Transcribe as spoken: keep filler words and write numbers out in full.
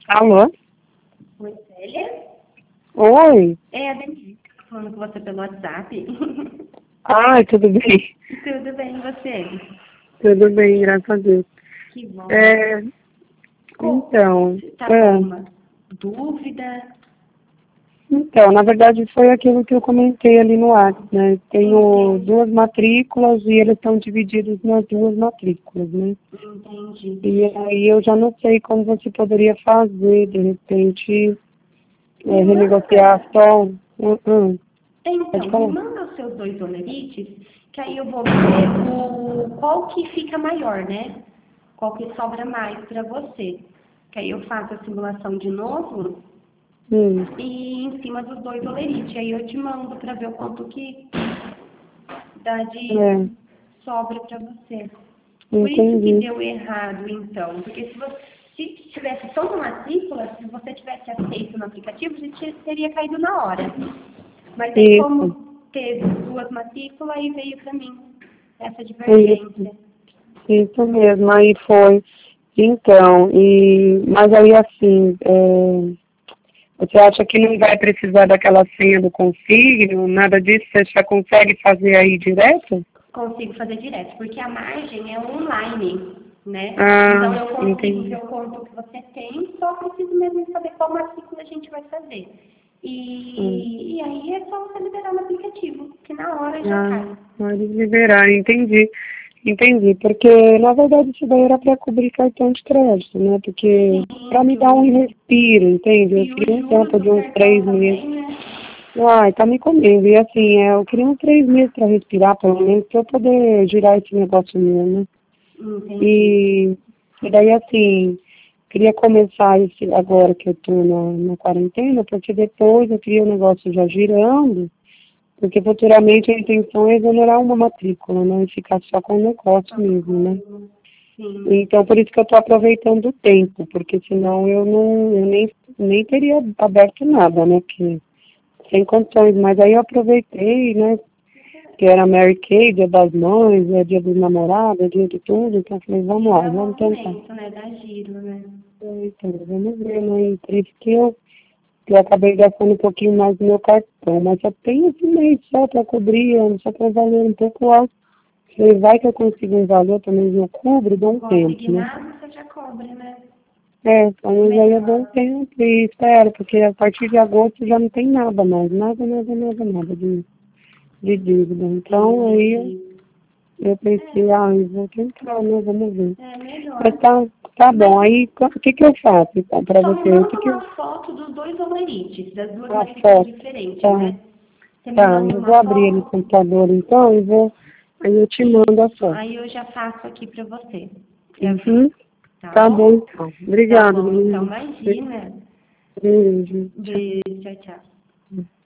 Alô? Oi, Célia? Oi. É a Denise, falando com você pelo WhatsApp. Ai, tudo bem? Tudo bem, e você? Tudo bem, graças a Deus. Que bom. É, então, Tá com é, alguma dúvida? então, na verdade foi aquilo que eu comentei ali no WhatsApp, né? Tenho Entendi. duas matrículas e eles estão divididos nas duas matrículas, né? Entendi. E aí eu já não sei como você poderia fazer, de repente, é, Me renegociar manda. só. Hum, hum, pode Então, me falar. manda os seus dois dolerites, que aí eu vou ver o, qual que fica maior, né? Qual que sobra mais para você. Que aí eu faço a simulação de novo Hum, e em cima dos dois dolerites. Aí eu te mando para ver o quanto que dá de é, sobra para você. Por isso que entendi. deu errado, então. Porque se você se tivesse só uma matrícula, se você tivesse aceito no aplicativo, a gente teria caído na hora. Mas aí Isso, como teve duas matrículas, aí veio para mim essa isso. divergência. Isso mesmo, aí foi. Então, e, mas aí assim, é, você acha que não vai precisar daquela senha do consignio, nada disso, você já consegue fazer aí direto? Consigo fazer direto, porque a margem é online, né? Ah, Então eu consigo ver entendi. o quanto que você tem, só preciso mesmo saber qual matrícula a gente vai fazer. Hum. E, e aí é só você liberar no aplicativo, que na hora já Ah, cai. pode liberar, entendi. Entendi, porque na verdade isso daí era para cobrir cartão de crédito, né? Porque para Sim, me que dar um o, respiro, entende? Eu e os queria um juros tempo do de uns cartão três meses. também, né? Ai, tá me comendo. E assim, é, eu queria uns três meses para respirar, pelo menos, para eu poder girar esse negócio meu, né? Entendi. E, e daí, assim, queria começar esse, agora que eu estou na, na quarentena, porque depois eu queria o negócio já girando, porque futuramente a intenção é exonerar uma matrícula, né? E ficar só com o negócio Só com mesmo, né? consigo. Sim. Então, por isso que eu estou aproveitando o tempo, porque senão eu não, eu nem, nem teria aberto nada, né? Porque sem condições, mas aí eu aproveitei, né? Que era Mary Kay, dia das mães, é dia dos namorados, é dia de tudo, então eu falei, vamos E lá, é o vamos tentar. movimento, né? Da giro, né? Então, vamos ver, né? Por isso que eu, que eu acabei gastando um pouquinho mais do meu cartão, mas só tem esse mês só para cobrir, só para valer um pouco alto. Falei, vai que eu consigo um valor, também eu cubro, dou Não um tempo, né? consignado, você já cobre, né? É, mas aí eu dou um Melhor. tempo e espero, porque a partir de agosto já não tem nada mais, nada, nada, nada, nada de, de dívida. Então aí Entendi. eu pensei, É, ah, eu vou tentar, né? Vamos ver. é Mas melhor. tá, tá bom. Mas Aí o que, que eu faço então, pra só me você? O que, manda que eu. uma foto dos dois olerites, das duas A matrículas foto. diferentes, Tá, né? Você me tá. manda Eu vou uma abrir ele no foto? computador então e vou. Aí eu te mando a Isso. foto. Aí eu já faço aqui pra você, pra ver. Uhum. Tá Tá bom bom? então. Tá Obrigada, bom, então menina. imagina. Beijo. Tchau. Beijo, tchau, tchau.